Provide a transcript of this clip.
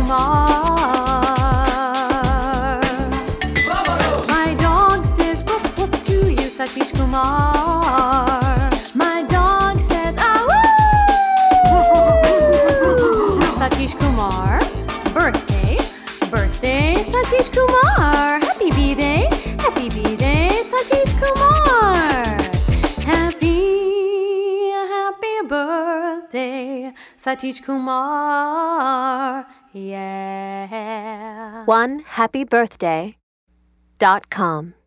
Kumar. My dog says woof woof to you, Satish Kumar. My dog says ah woo. Satish Kumar, birthday, birthday, Satish Kumar. Happy B-Day, Satish Kumar. Happy birthday, Satish Kumar. Yeah. OneHappyBirthday.com